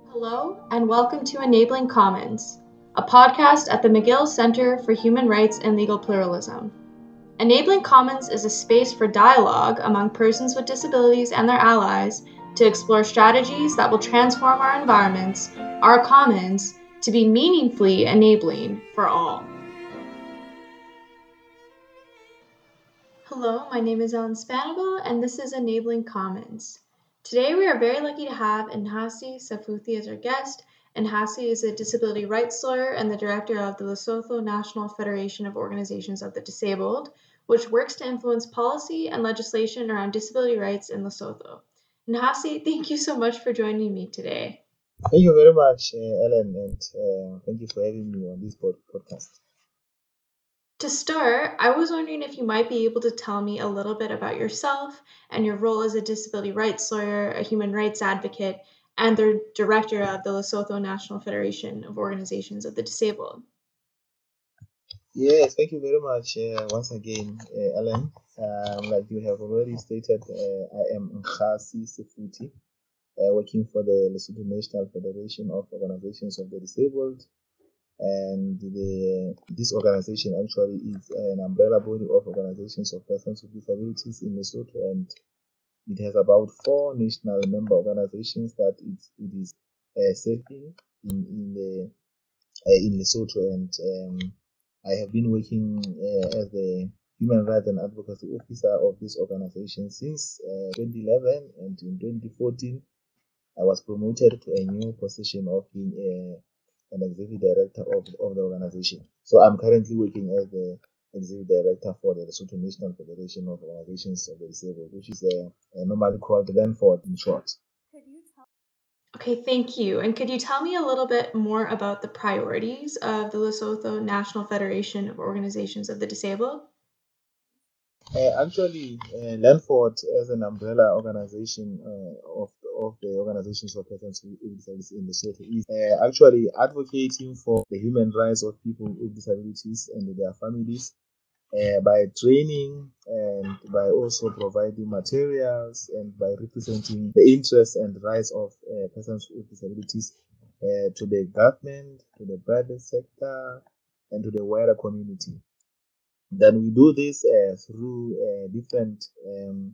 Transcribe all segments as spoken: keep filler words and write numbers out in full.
Hello, and welcome to Enabling Commons, a podcast at the McGill Center for Human Rights and Legal Pluralism. Enabling Commons is a space for dialogue among persons with disabilities and their allies to explore strategies that will transform our environments, our commons, to be meaningfully enabling for all. Hello, my name is Ellen Spanable, and this is Enabling Commons. Today we are very lucky to have Nhasi Safuthi as our guest. Nhasi is a disability rights lawyer and the director of the Lesotho National Federation of Organizations of the Disabled, which works to influence policy and legislation around disability rights in Lesotho. Nhasi, thank you so much for joining me today. Thank you very much, uh, Ellen, and uh, thank you for having me on this pod- podcast. To start, I was wondering if you might be able to tell me a little bit about yourself and your role as a disability rights lawyer, a human rights advocate, and the director of the Lesotho National Federation of Organizations of the Disabled. Yes, thank you very much uh, once again, uh, Ellen. Um, like you have already stated, uh, I am Nhasi Safuthi, uh, working for the Lesotho National Federation of Organizations of the Disabled. And the, this organization actually is an umbrella body of organizations of persons with disabilities in Lesotho, and it has about four national member organizations that it, it is uh, serving in, in the uh, in Lesotho. And um, I have been working uh, as the Human Rights and Advocacy Officer of this organization since uh, twenty eleven, and in twenty fourteen I was promoted to a new position of being a an executive director of, of the organization. So I'm currently working as the executive director for the Lesotho National Federation of Organizations of the Disabled, which is uh, normally called LANFOD in short. Okay, thank you. And could you tell me a little bit more about the priorities of the Lesotho National Federation of Organizations of the Disabled? Uh, actually, uh, LANFOD as an umbrella organization uh, of of the organizations for persons with disabilities in Lesotho is uh, actually advocating for the human rights of people with disabilities and their families uh, by training and by also providing materials and by representing the interests and rights of uh, persons with disabilities uh, to the government, to the private sector, and to the wider community. Then we do this uh, through uh, different um,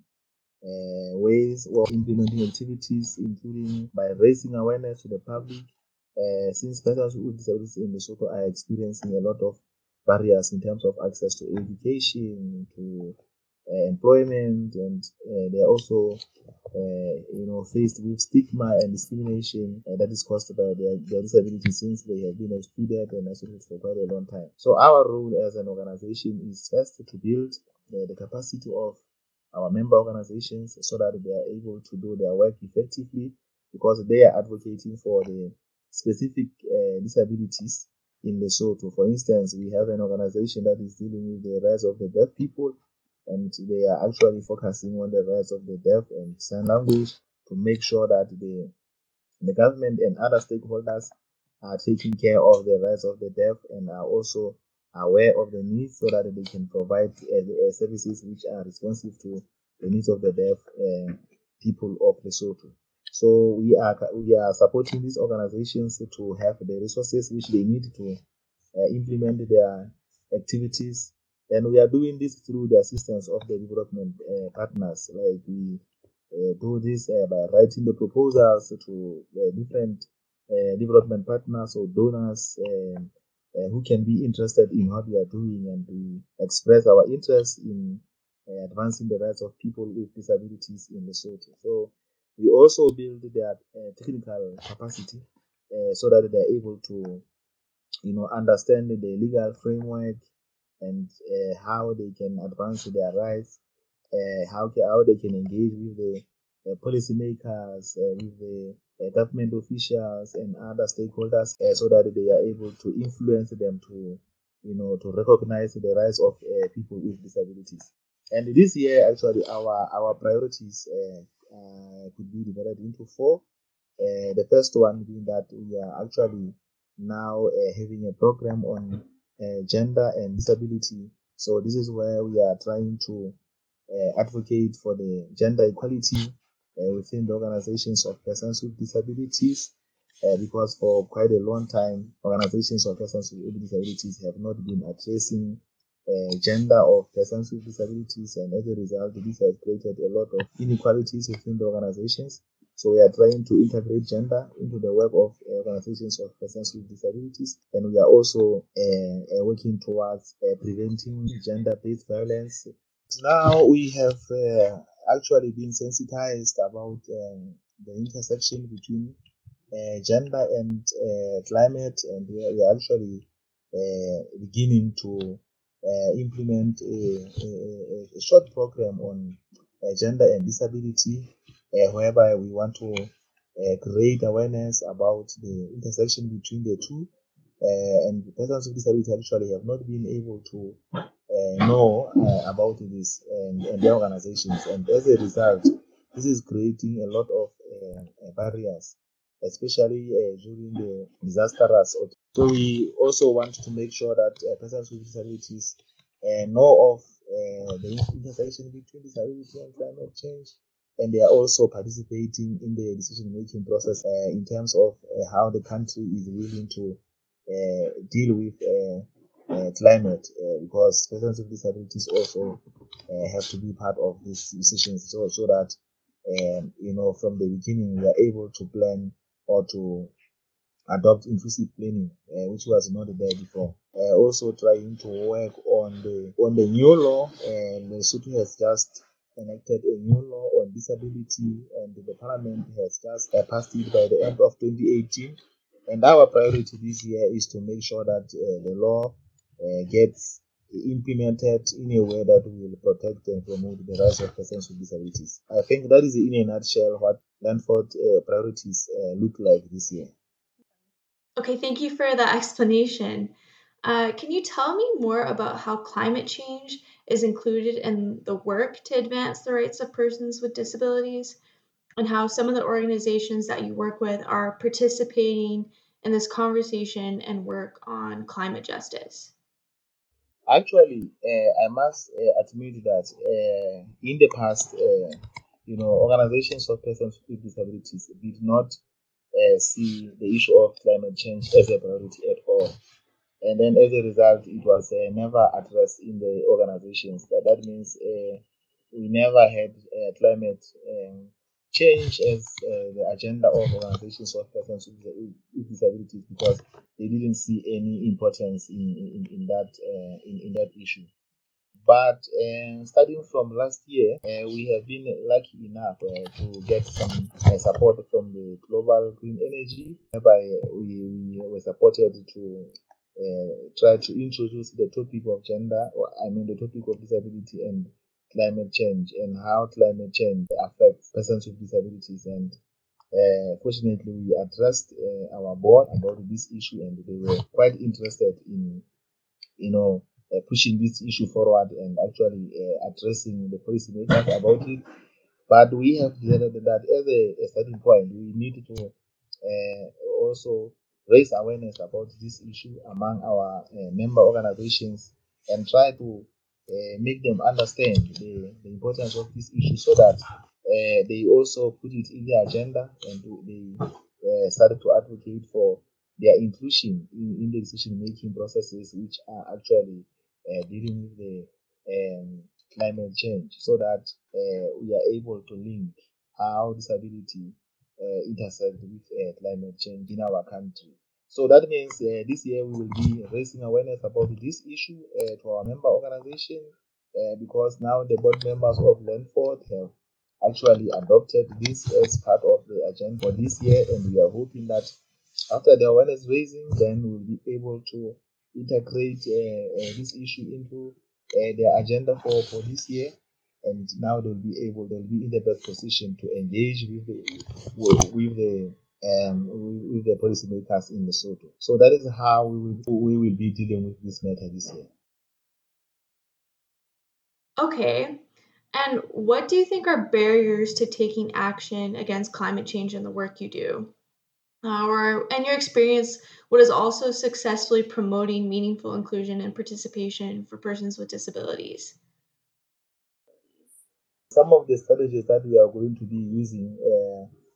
uh, ways of implementing activities, including by raising awareness to the public. Uh, since persons with disabilities in Lesotho are experiencing a lot of barriers in terms of access to education, to uh, employment, and uh, they are also, uh, you know, faced with stigma and discrimination uh, that is caused by their, their disability since they have been excluded and isolated for quite a long time. So our role as an organization is first to build uh, the capacity of our member organizations so that they are able to do their work effectively, because they are advocating for the specific uh, disabilities in Lesotho. For instance, we have an organization that is dealing with the rights of the deaf people, and they are actually focusing on the rights of the deaf and sign language to make sure that the, the government and other stakeholders are taking care of the rights of the deaf and are also aware of the needs so that they can provide uh, services which are responsive to the needs of the deaf uh, people of Lesotho. So we are we are supporting these organizations to have the resources which they need to uh, implement their activities, and we are doing this through the assistance of the development uh, partners. Like we uh, do this uh, by writing the proposals to uh, different uh, development partners or donors um, uh, who can be interested in what we are doing, and we express our interest in uh, advancing the rights of people with disabilities in Lesotho. So we also build their uh, technical capacity uh, so that they are able to, you know, understand the legal framework and uh, how they can advance their rights, uh, how how they can engage with the uh, policymakers, uh, with the uh, government officials and other stakeholders, uh, so that they are able to influence them to, you know, to recognize the rights of uh, people with disabilities. And this year, actually, our our priorities uh, uh, could be divided into four. Uh, the first one being that we are actually now uh, having a program on uh, gender and disability. So this is where we are trying to uh, advocate for the gender equality uh, within the organizations of persons with disabilities. uh, because for quite a long time, organizations of persons with disabilities have not been addressing uh, gender of persons with disabilities, and as a result, this has created a lot of inequalities within the organizations. So we are trying to integrate gender into the work of uh, organizations of persons with disabilities, and we are also uh, uh, working towards uh, preventing gender-based violence. Now we have uh, actually been sensitized about um, the intersection between uh, gender and uh, climate, and we are, we are actually uh, beginning to uh, implement a, a, a short program on uh, gender and disability, uh, whereby we want to uh, create awareness about the intersection between the two. Uh, and persons with disability actually have not been able to uh, know uh, about this and, and their organizations, and as a result, this is creating a lot of uh, barriers, especially uh, during the disastrous. So we also want to make sure that uh, persons with disabilities uh, know of uh, the intersection between disability and climate change, and they are also participating in the decision-making process uh, in terms of uh, how the country is willing to uh, deal with uh, uh, climate, uh, because persons with disabilities also uh, have to be part of these decisions, so so that um, you know, from the beginning we are able to plan or to adopt inclusive planning, uh, which was not there before. Uh, also trying to work on the on the new law, and Lesotho has just enacted a new law on disability, and the Parliament has just uh, passed it by the end of twenty eighteen. And our priority this year is to make sure that uh, the law uh, gets implemented in a way that will protect and promote the rights of persons with disabilities. I think that is in a nutshell what Lanford uh, priorities uh, look like this year. Okay, thank you for that explanation. Uh, can you tell me more about how climate change is included in the work to advance the rights of persons with disabilities, and how some of the organizations that you work with are participating in this conversation and work on climate justice? Actually, uh, I must uh, admit that uh, in the past, uh, you know, organizations of persons with disabilities did not uh, see the issue of climate change as a priority at all. And then as a result, it was uh, never addressed in the organizations. That, that means uh, we never had uh, climate um, change as uh, the agenda of organizations of persons with, with disabilities, because they didn't see any importance in, in, in that uh, in, in that issue. But uh, starting from last year, uh, we have been lucky enough uh, to get some uh, support from the Global Green Energy, whereby we, we were supported to uh, try to introduce the topic of gender, or I mean the topic of disability and climate change, and how climate change affects persons with disabilities. And uh, fortunately, we addressed uh, our board about this issue, and they were quite interested in, you know, uh, pushing this issue forward and actually uh, addressing the policymakers about it. But we have decided that as a, a starting point, we need to uh, also raise awareness about this issue among our uh, member organizations, and try to uh, make them understand the, the importance of this issue, so that uh, they also put it in their agenda, and they uh, started to advocate for their inclusion in, in the decision making processes, which are actually uh, dealing with the um, climate change, so that uh, we are able to link how disability uh, intersect with uh, climate change in our country. So that means uh, this year we will be raising awareness about this issue uh, to our member organization, uh, because now the board members of Lanford have actually adopted this as part of the agenda for this year, and we are hoping that after the awareness raising, then we'll be able to integrate uh, uh, this issue into uh, their agenda for, for this year, and now they'll be able, they'll be in the best position to engage with the with, with the um with the policymakers in Lesotho. So that is how we will we will be dealing with this matter this year. Okay. And what do you think are barriers to taking action against climate change in the work you do? Uh, or, in your experience, what is also successfully promoting meaningful inclusion and participation for persons with disabilities? Some of the strategies that we are going to be using uh,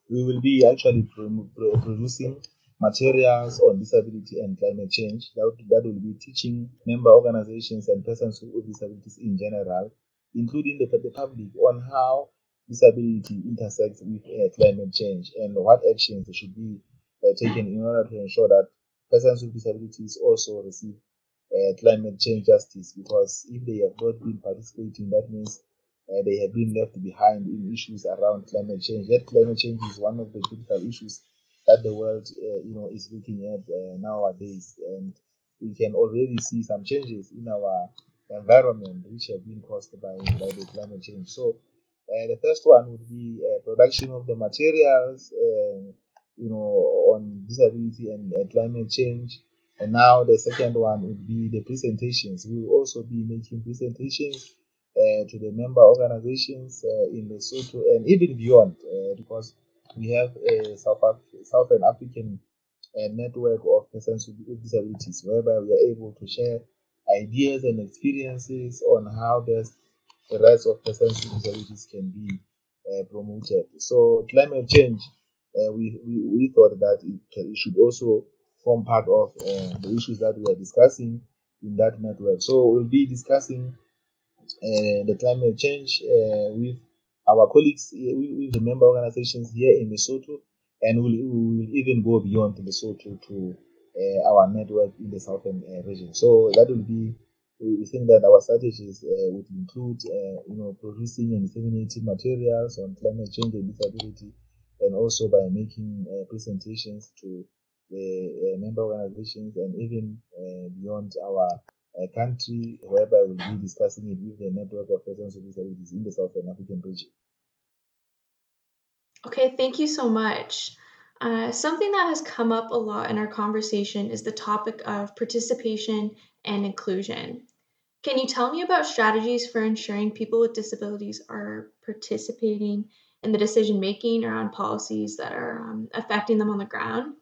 we will be actually pro- pro- producing materials on disability and climate change. That, that will be teaching member organizations and persons with disabilities in general, including the, the public, on how disability intersects with uh, climate change and what actions should be uh, taken in order to ensure that persons with disabilities also receive uh, climate change justice, because if they have not been participating, that means uh, they have been left behind in issues around climate change. That climate change is one of the critical issues that the world, uh, you know, is looking at uh, nowadays, and we can already see some changes in our environment which have been caused by, by the climate change. So, uh, the first one would be uh, production of the materials, uh, you know, on disability and uh, climate change. And now the second one would be the presentations. We will also be making presentations uh, to the member organizations uh, in Lesotho and even beyond, uh, because we have a South Af- Southern African uh, network of persons with disabilities, whereby we are able to share ideas and experiences on how best the rights of persons with disabilities can be uh, promoted. So climate change, uh, we, we, we thought that it, can, it should also form part of uh, the issues that we are discussing in that network. So we'll be discussing uh, the climate change uh, with our colleagues, uh, with, with the member organizations here in Lesotho, and we'll, we will even go beyond Lesotho to uh, our network in the southern uh, region. So that will be, we think that our strategies uh, would include, uh, you know, producing and disseminating materials on climate change and disability, and also by making uh, presentations to the uh, member organizations and even uh, beyond our a country, whereby we'll be discussing it with the network of persons with disabilities in the Southern African region. Okay, thank you so much. Uh, something that has come up a lot in our conversation is the topic of participation and inclusion. Can you tell me about strategies for ensuring people with disabilities are participating in the decision making around policies that are um, affecting them on the ground?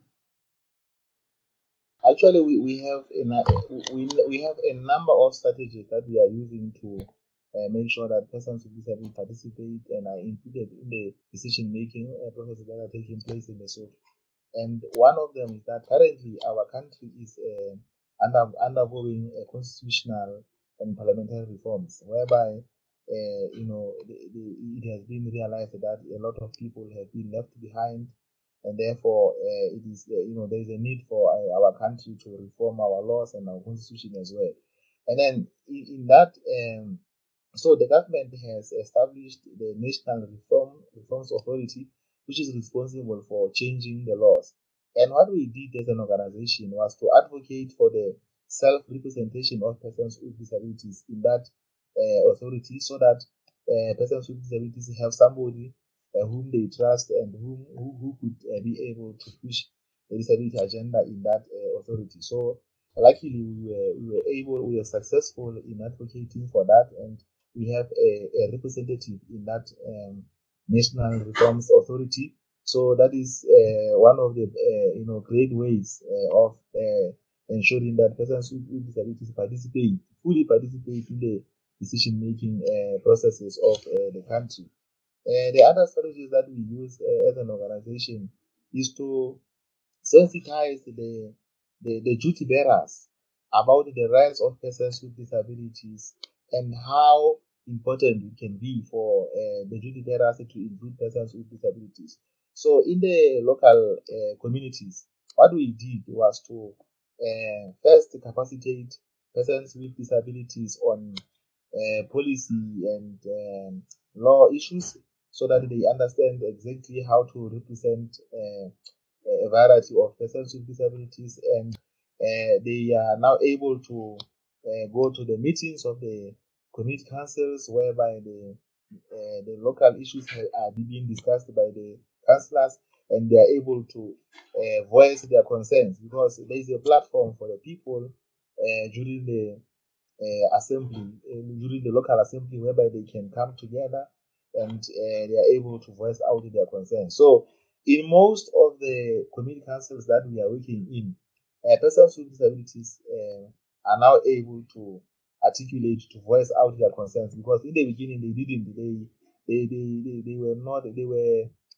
Actually, we, we have a, we, we have a number of strategies that we are using to uh, make sure that persons with disabilities participate and are included in the decision making uh, processes that are taking place in the Lesotho. And one of them is that currently our country is uh, under, undergoing a constitutional and parliamentary reforms, whereby uh, you know the, the, it has been realized that a lot of people have been left behind, and therefore uh, it is uh, you know there is a need for uh, our country to reform our laws and our constitution as well. And then in, in that um, so the government has established the National Reform Reforms Authority, which is responsible for changing the laws. And what we did as an organization was to advocate for the self-representation of persons with disabilities in that uh, authority, so that uh, persons with disabilities have somebody uh, whom they trust and whom, who, who could uh, be able to push the disability agenda in that uh, authority. So luckily we were, we were able, we were successful in advocating for that, and we have a, a representative in that um, National Reforms Authority. So that is uh, one of the uh, you know great ways uh, of uh, ensuring that persons with disabilities participate fully participate in the decision making uh, processes of uh, the country. Uh, the other strategies that we use uh, as an organization is to sensitize the, the, the duty bearers about the rights of persons with disabilities and how important it can be for uh, the duty bearers to include persons with disabilities. So in the local uh, communities, what we did was to uh, first capacitate persons with disabilities on uh, policy and um, law issues, so that they understand exactly how to represent uh, a variety of persons with disabilities, and uh, they are now able to uh, go to the meetings of the community councils, whereby the uh, the local issues are being discussed by the councillors, and they are able to uh, voice their concerns, because there is a platform for the people uh, during the uh, assembly, uh, during the local assembly, whereby they can come together and uh, they are able to voice out their concerns. So, in most of the community councils that we are working in, uh, persons with disabilities uh, are now able to articulate, to voice out their concerns, because in the beginning they didn't, they they they, they, they were not, they were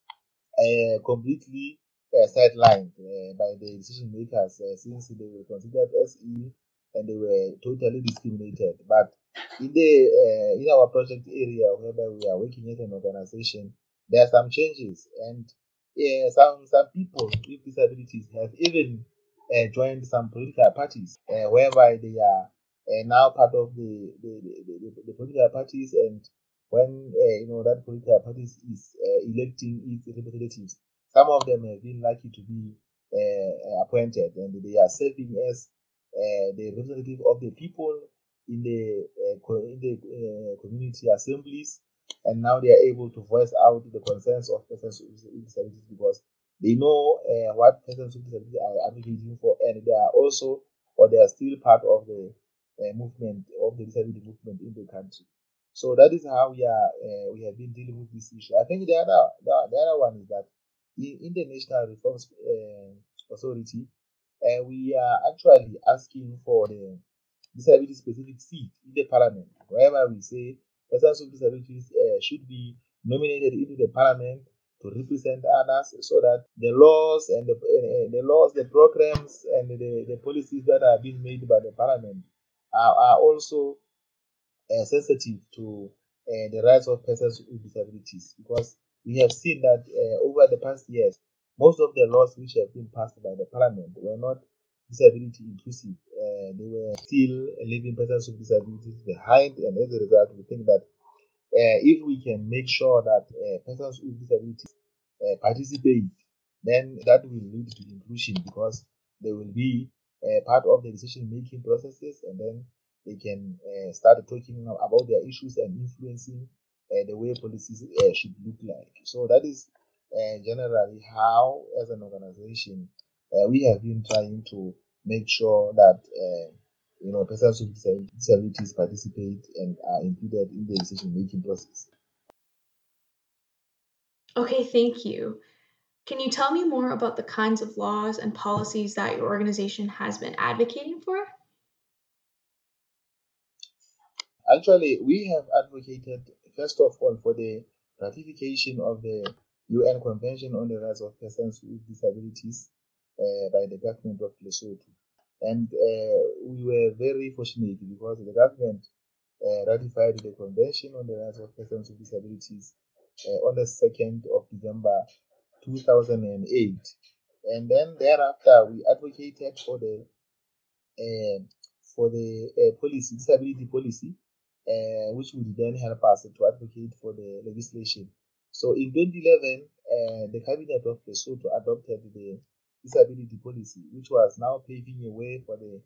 uh, completely uh, sidelined uh, by the decision makers uh, since they were considered S E and they were totally discriminated. But in the uh, in our project area whereby we are working as an organization, there are some changes, and uh, some some people with disabilities have even uh, joined some political parties uh, whereby they are uh, now part of the the, the, the, the political parties, and when uh, you know that political parties is uh, electing its representatives, some of them have been lucky to be uh, appointed, and they are serving as uh, the representative of the people in the uh, in the uh, community assemblies, and now they are able to voice out the concerns of persons with disabilities because they know uh, what persons with disabilities are advocating for, and they are also or they are still part of the uh, movement of the disability movement in the country. So that is how we are uh, we have been dealing with this issue. I think the other the, the other one is that in, in the National Reforms uh, Authority, uh, we are actually asking for the disability specific seat in the parliament, wherever we say persons with disabilities uh, should be nominated into the parliament to represent others, so that the laws and the, uh, the laws, the programs, and the, the policies that are being made by the parliament are, are also uh, sensitive to uh, the rights of persons with disabilities, because we have seen that uh, over the past years, most of the laws which have been passed by the parliament were not disability inclusive. Uh, they were still leaving persons with disabilities behind, and as a result, we think that uh, if we can make sure that uh, persons with disabilities uh, participate, then that will lead to inclusion, because they will be uh, part of the decision making processes, and then they can uh, start talking about their issues and influencing uh, the way policies uh, should look like. So that is uh, generally how, as an organization, uh, we have been trying to make sure that uh, you know persons with disabilities participate and are included in the decision making process. Okay, thank you. Can you tell me more about the kinds of laws and policies that your organization has been advocating for? Actually, we have advocated, first of all, for the ratification of the U N Convention on the Rights of Persons with Disabilities uh, by the government of Lesotho. And uh, we were very fortunate because the government uh, ratified the Convention on the Rights of Persons with Disabilities uh, on the second of December two thousand eight. And then thereafter, we advocated for the uh, for the uh, policy, disability policy, uh, which would then help us to advocate for the legislation. So in twenty eleven, uh, the Cabinet of Lesotho adopted the disability policy, which was now paving a way for the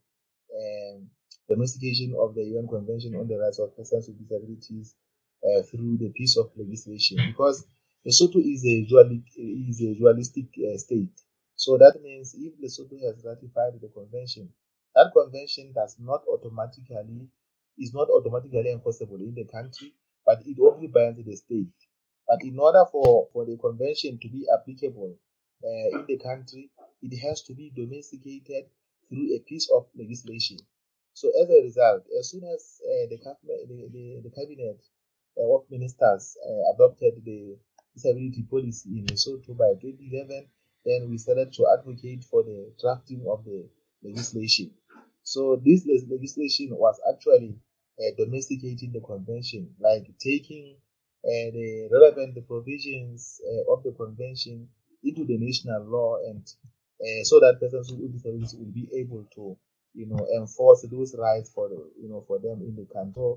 um, domestication of the U N Convention on the Rights of Persons with Disabilities uh, through the piece of legislation. Because Lesotho is a dual, is a dualistic uh, state, so that means if Lesotho has ratified the convention, that convention does not automatically is not automatically enforceable in the country, but it only binds the state. But in order for, for the convention to be applicable uh, in the country, it has to be domesticated through a piece of legislation. So as a result, as soon as uh, the, the, the, the cabinet uh, of ministers uh, adopted the disability policy in Lesotho by twenty eleven, then we started to advocate for the drafting of the legislation. So this legislation was actually uh, domesticating the convention, like taking uh, the relevant provisions uh, of the convention into the national law, and uh, so that persons with disabilities will be able to, you know, enforce those rights for the, you know, for them in the country. So,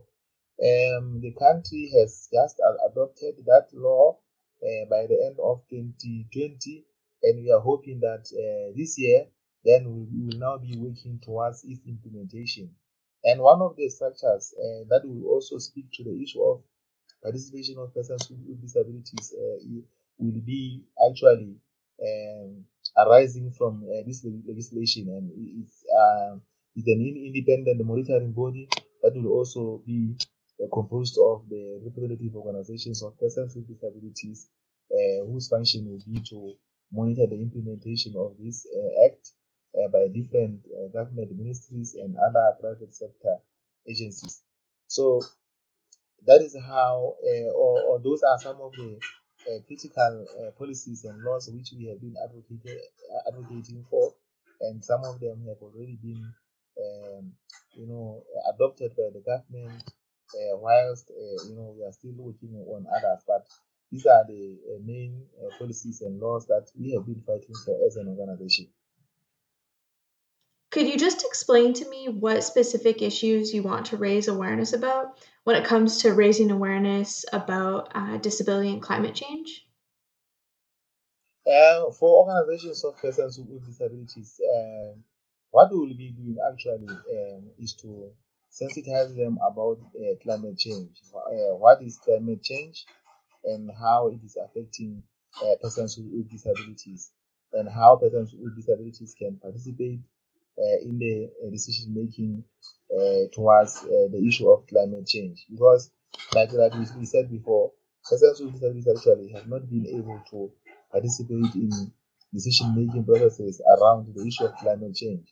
um, the country has just adopted that law uh, by the end of twenty twenty, and we are hoping that uh, this year, then we will now be working towards its implementation. And one of the structures uh, that will also speak to the issue of participation of persons with disabilities uh, will be actually um, arising from uh, this legislation, and it's, uh, it's an independent monitoring body that will also be uh, composed of the representative organizations of persons with disabilities, uh, whose function will be to monitor the implementation of this uh, act uh, by different uh, government ministries and other private sector agencies. So that is how, uh, or, or those are some of the uh, critical uh, policies and laws which we have been advocated, uh, advocating for, and some of them have already been, um, you know, adopted by the government, uh, whilst uh, you know we are still working on others. But these are the uh, main uh, policies and laws that we have been fighting for as an organization. Could you just explain to me what specific issues you want to raise awareness about when it comes to raising awareness about uh, disability and climate change? Uh, for organizations of persons with disabilities, uh, what we will be doing actually um, is to sensitize them about uh, climate change. Uh, what is climate change and how it is affecting uh, persons with disabilities, and how persons with disabilities can participate uh, in the uh, decision making uh, towards uh, the issue of climate change. Because, like, like we, we said before, persons with disabilities actually have not been able to participate in decision making processes around the issue of climate change.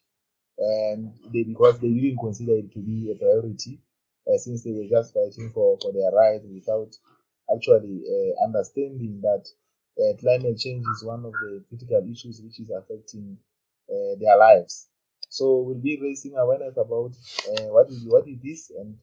And they, because they didn't consider it to be a priority, uh, since they were just fighting for, for their rights without actually uh, understanding that uh, climate change is one of the critical issues which is affecting uh, their lives. So we'll be raising awareness about uh, what is what it is, and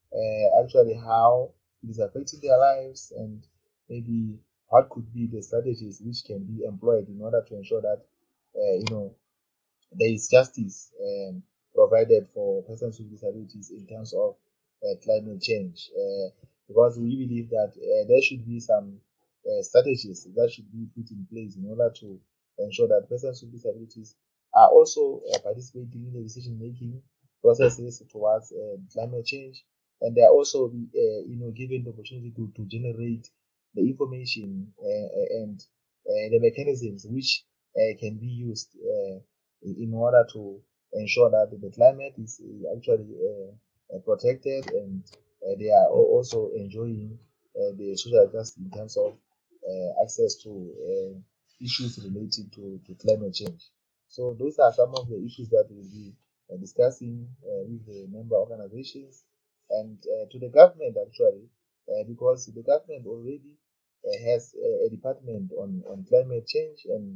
uh, actually how it is affecting their lives, and maybe what could be the strategies which can be employed in order to ensure that uh, you know there is justice um, provided for persons with disabilities in terms of uh, climate change. Uh, because we believe that uh, there should be some uh, strategies that should be put in place in order to ensure that persons with disabilities are also uh, participating in the decision making processes towards uh, climate change, and they are also be, uh, you know given the opportunity to, to generate the information uh, and uh, the mechanisms which uh, can be used uh, in order to ensure that the climate is actually uh, protected, and uh, they are also enjoying uh, the social justice in terms of uh, access to uh, issues related to, to climate change. So those are some of the issues that we'll be uh, discussing uh, with the member organizations and uh, to the government actually, uh, because the government already uh, has a, a department on, on climate change, and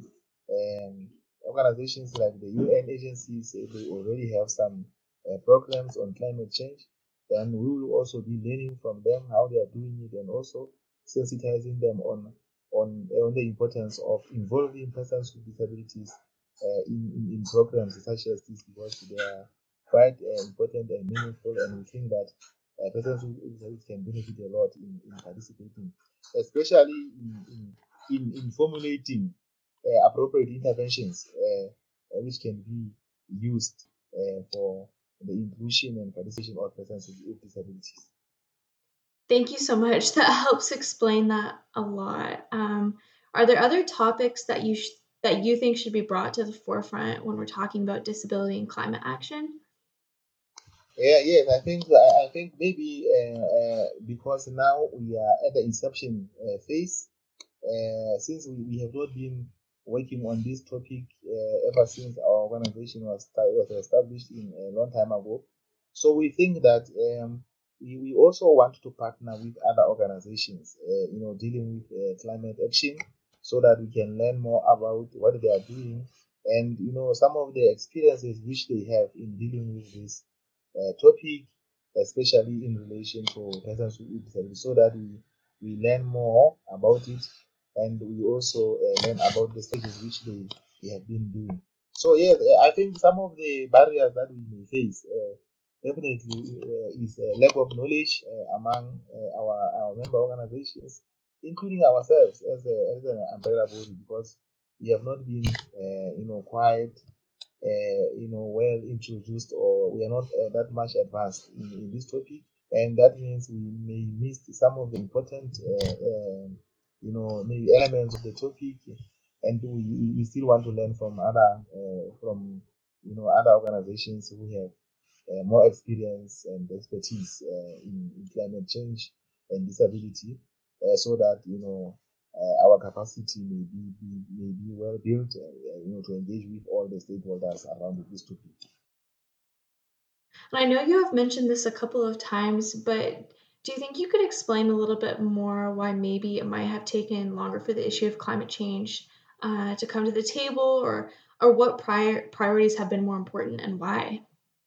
um, organizations like the U N agencies, they already have some uh, programs on climate change. Then we will also be learning from them how they are doing it, and also sensitizing them on on, on the importance of involving persons with disabilities uh, in, in, in programs such as this, because they are quite uh, important and meaningful, and we think that uh, persons with disabilities can benefit a lot in, in participating, especially in, in, in, in formulating uh, appropriate interventions uh, uh, which can be used uh, for the inclusion and participation of persons with disabilities. Thank you so much. That helps explain that a lot. Um, are there other topics that you sh- that you think should be brought to the forefront when we're talking about disability and climate action? Yeah, yes, I think I, I think maybe uh, uh, because now we are at the inception uh, phase, uh, since we, we have not been working on this topic uh, ever since our organization was, start, was established in a long time ago. So we think that um, we, we also want to partner with other organizations, uh, you know, dealing with uh, climate action, so that we can learn more about what they are doing, and you know some of the experiences which they have in dealing with this uh, topic, especially in relation to persons with disabilities, so that we, we learn more about it, and we also uh, learn about the stages which they, they have been doing. So yes, I think some of the barriers that we may face uh, definitely uh, is a lack of knowledge uh, among uh, our, our member organizations, including ourselves as, a, as an umbrella body, because we have not been uh, you know quite uh, you know well introduced, or we are not uh, that much advanced in, in this topic, and that means we may miss some of the important uh, um, you know maybe elements of the topic, and we, we still want to learn from other uh, from you know other organizations who have uh, more experience and expertise uh, in, in climate change and disability, uh, so that you know uh, our capacity may be, be may be well built, uh, you know, to engage with all the stakeholders around this topic. And I know you have mentioned this a couple of times, but Do you think you could explain a little bit more why maybe it might have taken longer for the issue of climate change uh, to come to the table, or or what prior priorities have been more important and why?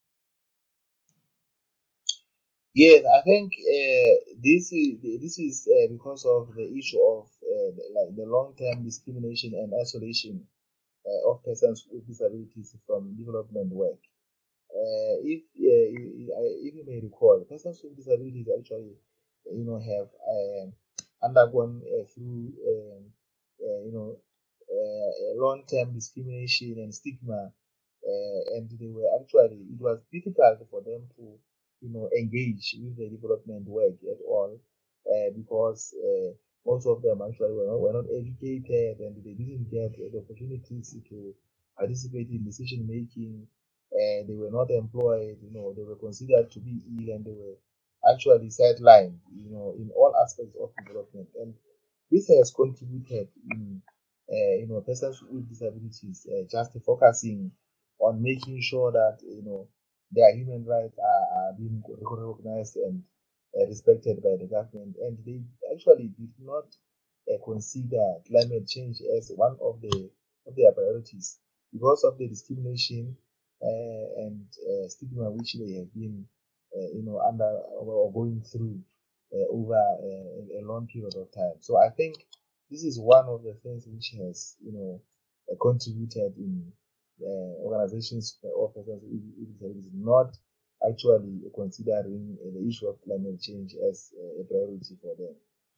Yes, I think uh, this is this is uh, because of the issue of uh, the- like the long-term discrimination and isolation uh, of persons with disabilities from development work. Uh, if uh, you- I- if you may recall, persons with disabilities actually, you know, have um, undergone uh, through um, uh, you know uh, long-term discrimination and stigma, uh, and they were actually it was difficult for them to you know engage with the development work at all, uh, because uh, most of them actually were not, were not educated, and they didn't get the opportunities to participate in decision making, and they were not employed. You know, they were considered to be ill, and they were actually sidelined. You know, in all aspects of development, and this has contributed in uh, you know persons with disabilities uh, just focusing on making sure that you know their human rights are, are being recognized and uh, respected by the government, and they actually did not uh, consider climate change as one of the of their priorities because of the discrimination uh, and uh, stigma which they have been uh, you know under or going through uh, over uh, a long period of time. So I think this is one of the things which has you know uh, contributed in uh, organizations or persons with disabilities not actually considering uh, the issue of climate change as uh, a priority for them.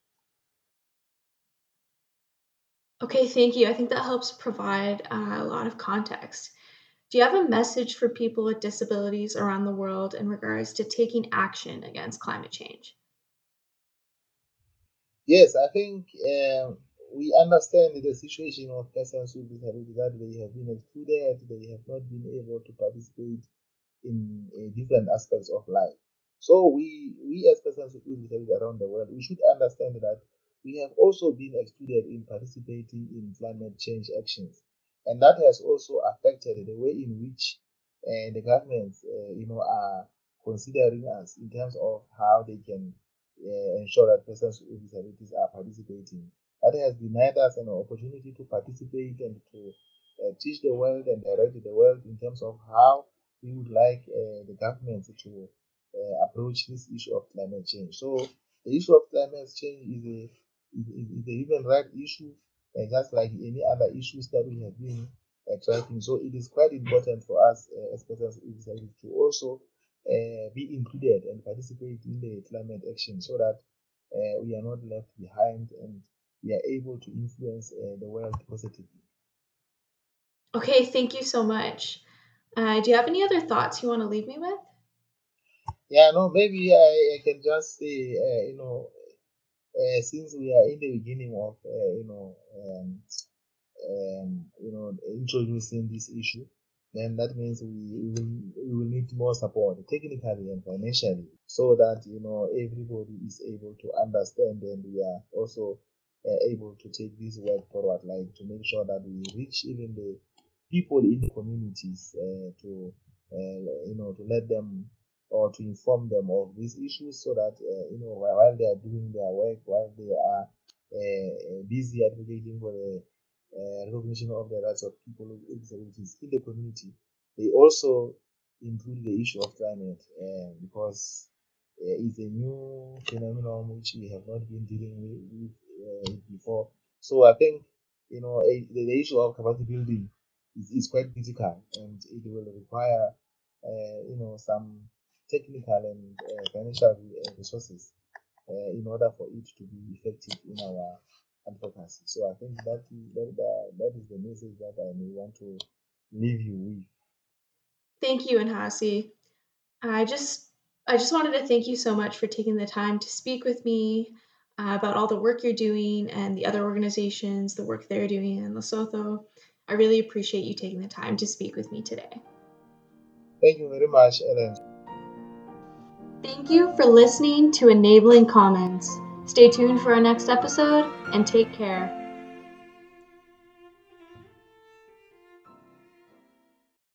Okay, thank you. I think that helps provide uh, a lot of context. Do you have a message for people with disabilities around the world in regards to taking action against climate change? Yes, I think um, we understand the situation of persons with disabilities that they have been excluded, they have not been able to participate in uh, different aspects of life. So we, we as persons with disabilities around the world, we should understand that we have also been excluded in participating in climate change actions, and that has also affected the way in which uh, the governments, uh, you know, are considering us in terms of how they can uh, ensure that persons with disabilities are participating. That has denied us an opportunity to participate and to uh, teach the world and direct the world in terms of how we would like uh, the government to uh, approach this issue of climate change. So the issue of climate change is a is, is, is a human right issue, uh, just like any other issues that we have been uh, tracking. So it is quite important for us uh, as persons with disabilities to also uh, be included and participate in the climate action so that uh, we are not left behind and we are able to influence uh, the world positively. Okay, thank you so much. Uh, do you have any other thoughts you want to leave me with? Yeah, no, maybe I, I can just say, uh, you know, uh, since we are in the beginning of, uh, you know, um, um, you know, introducing this issue, then that means we, we will we will need more support technically and financially, so that you know everybody is able to understand, and we are also uh, able to take this work forward, like to make sure that we reach even the people in the communities uh, to uh, you know to let them or to inform them of these issues, so that uh, you know while, while they are doing their work, while they are uh, busy advocating for the uh, recognition of the rights of people with disabilities in the community, they also include the issue of climate uh, because uh, it's a new phenomenon which we have not been dealing with, with uh, before. So I think you know a, the, the issue of capacity building is, is quite critical, and it will require uh, you know some technical and uh, financial uh, resources uh, in order for it to be effective in our advocacy. So I think that that, that, that is the message that I may want to leave you with. Thank you, Nhasi. I just I just wanted to thank you so much for taking the time to speak with me uh, about all the work you're doing and the other organizations, the work they're doing in Lesotho. I really appreciate you taking the time to speak with me today. Thank you very much, Ellen. Thank you for listening to Enabling Commons. Stay tuned for our next episode and take care.